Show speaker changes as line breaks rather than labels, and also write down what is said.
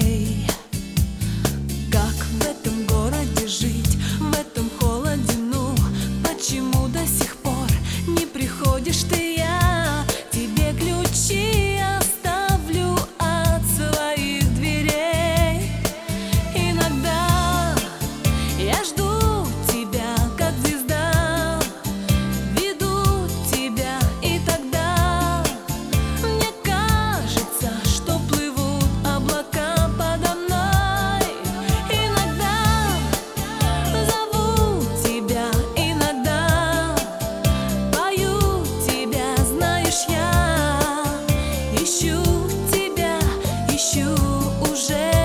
дверей. Как в этом городе жить, в этом холоде, ну почему до сих пор не приходишь ты? Я тебе ключи оставлю от своих дверей. Иногда я жду тебя, как звезда, веду тебя, и тогда мне кажется, что плывут облака подо мной. Иногда зову тебя, иногда пою тебя, знаешь, я ищу тебя, ищу уже.